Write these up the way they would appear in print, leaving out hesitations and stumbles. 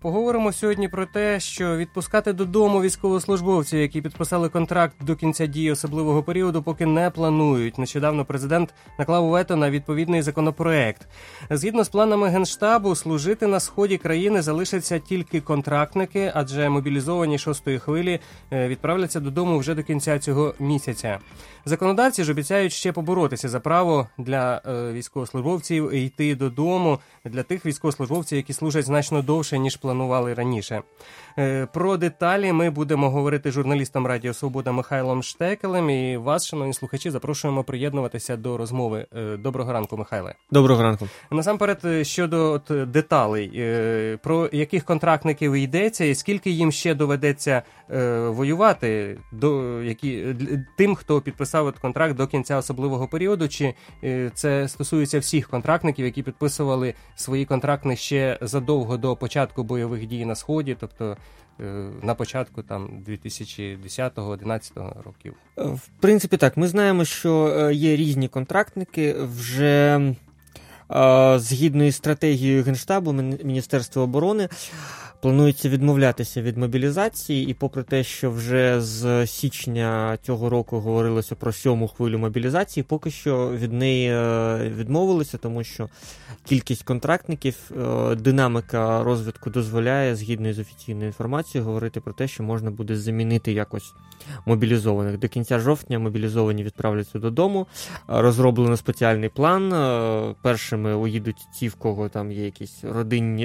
Поговоримо сьогодні про те, що відпускати додому військовослужбовців, які підписали контракт до кінця дії особливого періоду, поки не планують. Нещодавно президент наклав вето на відповідний законопроект. Згідно з планами Генштабу, служити на сході країни залишаться тільки контрактники, адже мобілізовані шостої хвилі відправляться додому вже до кінця цього місяця. Законодавці ж обіцяють ще поборотися за право для військовослужбовців йти додому, для тих військовослужбовців, які служать значно довше, ніж планували раніше. Про деталі ми будемо говорити з журналістом Радіо Свобода Михайлом Штекелем. І вас, шановні слухачі, запрошуємо приєднуватися до розмови. Доброго ранку, Михайле. Доброго ранку. Насамперед, щодо деталей, про яких контрактників йдеться і скільки їм ще доведеться воювати тим, хто підписав контракт до кінця особливого періоду, чи це стосується всіх контрактників, які підписували свої контракти ще задовго до початку бойових дій на Сході, тобто на початку 2010-2011 років? В принципі, так. Ми знаємо, що є різні контрактники. Вже згідно із стратегією Генштабу, Міністерства оборони, планується відмовлятися від мобілізації, і попри те, що вже з січня цього року говорилося про 7-му хвилю мобілізації, поки що від неї відмовилися, тому що кількість контрактників, динаміка розвитку дозволяє, згідно з офіційною інформацією, говорити про те, що можна буде замінити якось мобілізованих. До кінця жовтня мобілізовані відправляться додому, розроблено спеціальний план, першими уїдуть ті, в кого там є якісь родинні,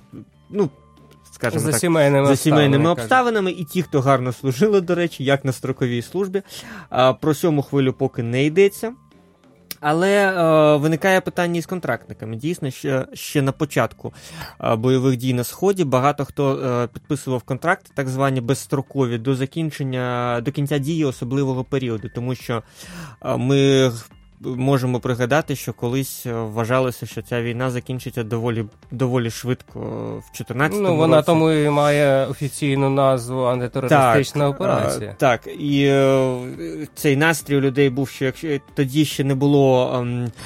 за сімейними обставинами, і ті, хто гарно служили, до речі, як на строковій службі. Про 7-му хвилю поки не йдеться. Але виникає питання із контрактниками. Дійсно, ще на початку бойових дій на Сході багато хто підписував контракти, так звані безстрокові, до кінця дії особливого періоду. Тому що ми можемо пригадати, що колись вважалося, що ця війна закінчиться доволі швидко в 2014 році. Вона тому і має офіційну назву антитерористична операція. Так, і цей настрій у людей був, що якщо тоді ще не було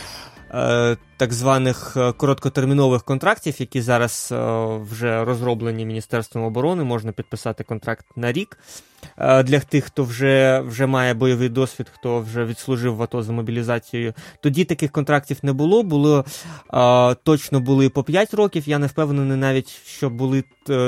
так званих короткотермінових контрактів, які зараз вже розроблені Міністерством оборони, можна підписати контракт на рік. Для тих, хто вже має бойовий досвід, хто вже відслужив в АТО за мобілізацією. Тоді таких контрактів не було. Точно були по 5 років. Я не впевнений навіть, що були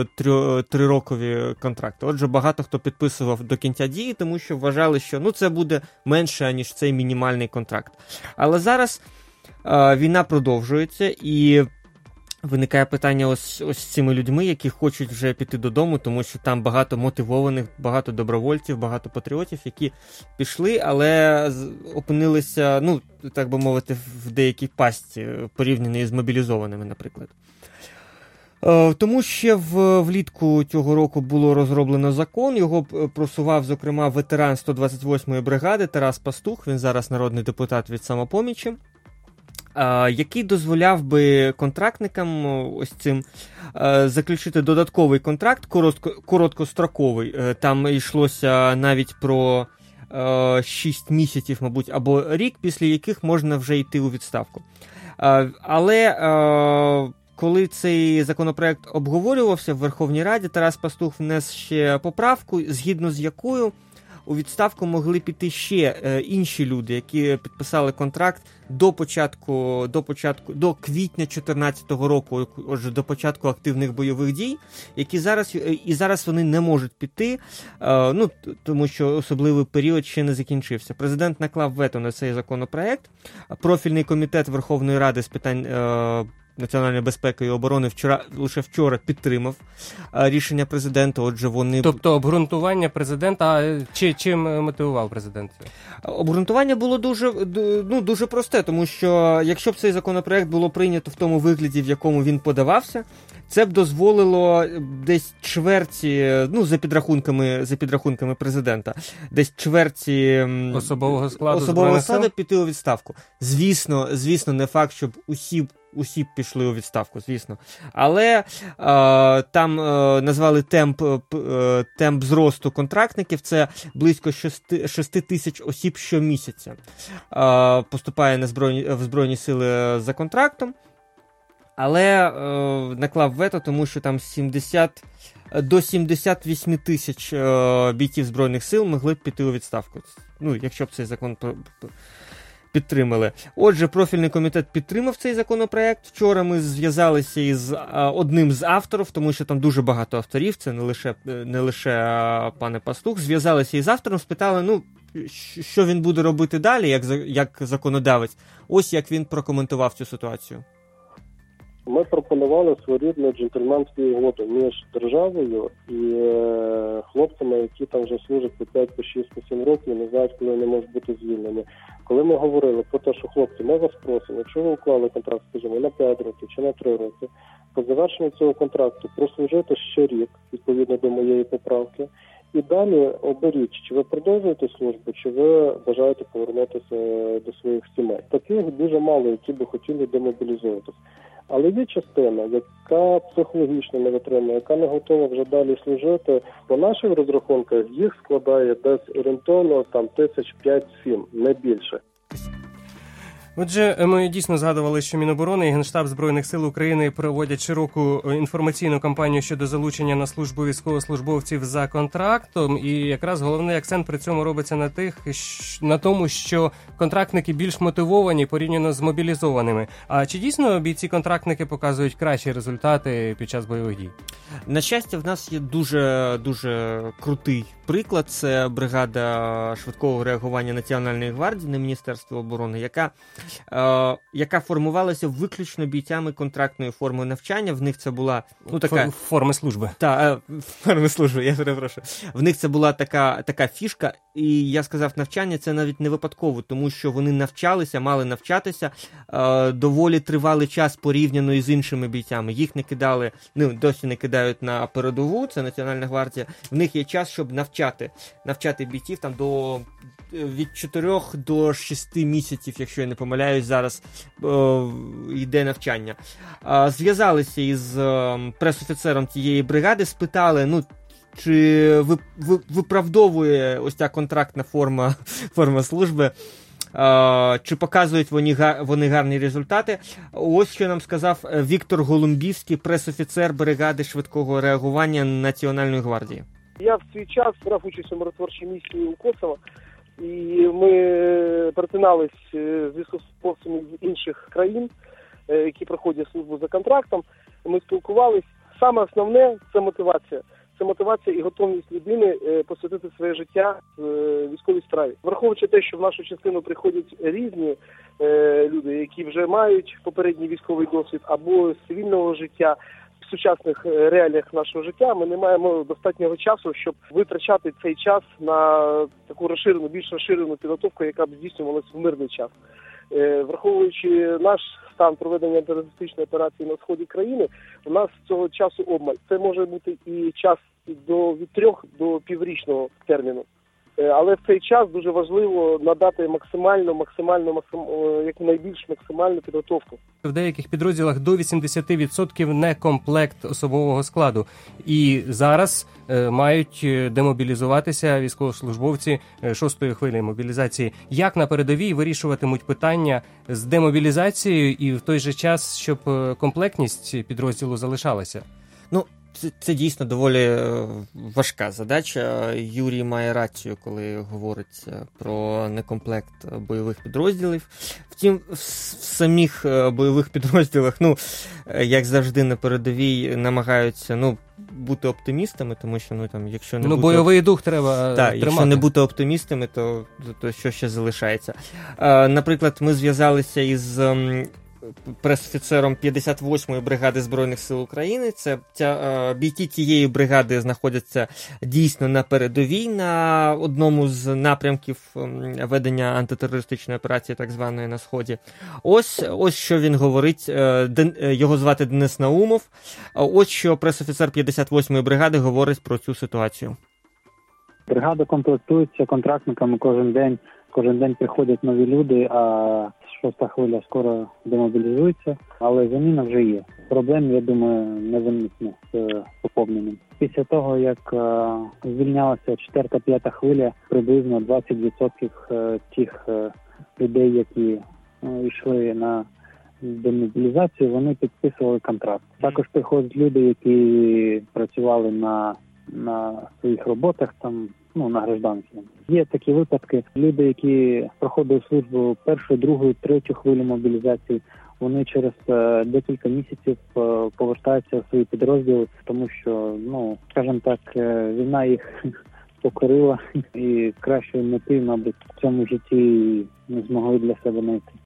3-рокові контракти. Отже, багато хто підписував до кінця дії, тому що вважали, що це буде менше, ніж цей мінімальний контракт. Але зараз війна продовжується, і виникає питання ось з цими людьми, які хочуть вже піти додому, тому що там багато мотивованих, багато добровольців, багато патріотів, які пішли, але опинилися, так би мовити, в деякій пастці, порівняно з мобілізованими, наприклад. Тому ще влітку цього року було розроблено закон, його просував, зокрема, ветеран 128-ї бригади Тарас Пастух, він зараз народний депутат від «Самопомічі», який дозволяв би контрактникам ось цим заключити додатковий контракт, короткостроковий. Там йшлося навіть про 6 місяців, мабуть, або рік, після яких можна вже йти у відставку. Але коли цей законопроект обговорювався в Верховній Раді, Тарас Пастух внес ще поправку, згідно з якою у відставку могли піти ще інші люди, які підписали контракт до квітня 2014 року, отже, до початку активних бойових дій, які зараз вони не можуть піти, тому що особливий період ще не закінчився. Президент наклав вето на цей законопроект. Профільний комітет Верховної Ради з питань національної безпеки і оборони лише вчора підтримав рішення президента. Отже, вони... Тобто обґрунтування президента, чим мотивував президент? Обґрунтування було дуже просте, тому що якщо б цей законопроект було прийнято в тому вигляді, в якому він подавався, це б дозволило десь чверті, за підрахунками президента, десь чверті особового складу піти у відставку. Звісно, не факт, щоб усі пішли у відставку, звісно. Але там назвали темп зросту контрактників, це близько 6 тисяч осіб щомісяця поступає в Збройні сили за контрактом. але наклав вето, тому що там до 78 тисяч бійців Збройних сил могли б піти у відставку. Ну, якщо б цей закон підтримали. Отже, профільний комітет підтримав цей законопроект. Вчора ми зв'язалися із одним з авторів, тому що там дуже багато авторів, це не лише пане Пастух. Зв'язалися із автором, спитали, що він буде робити далі, як законодавець. Ось як він прокоментував цю ситуацію. Ми пропонували своєрідну джентльменську угоду між державою і хлопцями, які там вже служать по 5, по 6, по 7 років і не знають, коли вони можуть бути звільнені. Коли ми говорили про те, що хлопці, ми вас просимо, якщо ви уклали контракт, скажімо, на 5 років чи на 3 роки, по завершенню цього контракту прослужити ще рік, відповідно до моєї поправки, і далі оберіть, чи ви продовжуєте службу, чи ви бажаєте повернутися до своїх сімей. Таких дуже мало, які би хотіли демобілізовуватися. Але є частина, яка психологічно не витримує, яка не готова вже далі служити. По наших розрахунках їх складає десь орієнтовно там 5-7, не більше. Отже, ми дійсно згадували, що Міноборони і Генштаб Збройних сил України проводять широку інформаційну кампанію щодо залучення на службу військовослужбовців за контрактом. І якраз головний акцент при цьому робиться на тому, що контрактники більш мотивовані порівняно з мобілізованими. А чи дійсно бійці-контрактники показують кращі результати під час бойових дій? На щастя, в нас є дуже крутий приклад. Це бригада швидкого реагування Національної гвардії, не Міністерства оборони, яка формувалася виключно бійцями контрактної форми навчання. В них це була така форми служби. Форми служби, я перепрошую. В них це була така фішка, і я сказав, навчання це навіть не випадково, тому що вони навчалися, мали навчатися доволі тривалий час порівняно із іншими бійцями. Їх не кидали, досі не кидають на передову, це Національна гвардія. В них є час, щоб навчати бійців там від 4 до 6 місяців, якщо я не помиляюсь, зараз йде навчання. Зв'язалися із пресофіцером цієї бригади, спитали, чи виправдовує ось ця контрактна форма служби, чи показують вони гарні результати. Ось що нам сказав Віктор Голумбівський, пресофіцер бригади швидкого реагування Національної гвардії. Я в свій час брав участь у миротворчій місії у Косово, і ми перетинались з військовослужбовцями з інших країн, які проходять службу за контрактом. Ми спілкувались. Саме основне – це мотивація. Це мотивація і готовність людини посвятити своє життя військовій справі. Враховуючи те, що в нашу частину приходять різні люди, які вже мають попередній військовий досвід або з цивільного життя, в сучасних реаліях нашого життя ми не маємо достатнього часу, щоб витрачати цей час на таку більш розширену підготовку, яка б здійснювалася в мирний час. Враховуючи наш стан проведення антитерористичної операції на сході країни, у нас цього часу обмаль. Це може бути і час від 3 до піврічного терміну. Але в цей час дуже важливо надати якнайбільш максимальну підготовку. В деяких підрозділах до 80% не комплект особового складу. І зараз мають демобілізуватися військовослужбовці 6-ї хвилі мобілізації. Як на передовій вирішуватимуть питання з демобілізацією і в той же час, щоб комплектність підрозділу залишалася? Це дійсно доволі важка задача. Юрій має рацію, коли говорить про некомплект бойових підрозділів. Втім, в самих бойових підрозділах, як завжди на передовій, намагаються бути оптимістами, тому що якщо не бойовий дух треба тримати. Якщо не бути оптимістами, то що ще залишається? Наприклад, ми зв'язалися із пресофіцером 58-ї бригади Збройних сил України. Бійці цієї бригади знаходяться дійсно на передовій, на одному з напрямків ведення антитерористичної операції, так званої, на Сході. Ось що він говорить. Його звати Денис Наумов. Ось що пресофіцер 58-ї бригади говорить про цю ситуацію. Бригада комплектується контрактниками кожен день. Кожен день приходять нові люди, а 6-та хвиля скоро демобілізується, але заміна вже є. Проблем, я думаю, не виникне з поповненням. Після того, як звільнялася 4-та, 5-та хвиля, приблизно 20% тих людей, які йшли на демобілізацію, вони підписували контракт. Також приходять люди, які працювали на своїх роботах, там, на гражданці. Є такі випадки, люди, які проходили службу першу, другу, третю хвилю мобілізації, вони через декілька місяців повертаються в свої підрозділи, тому що, скажімо так, війна їх покорила і кращої мети, мабуть, в цьому житті не змогли для себе знайти.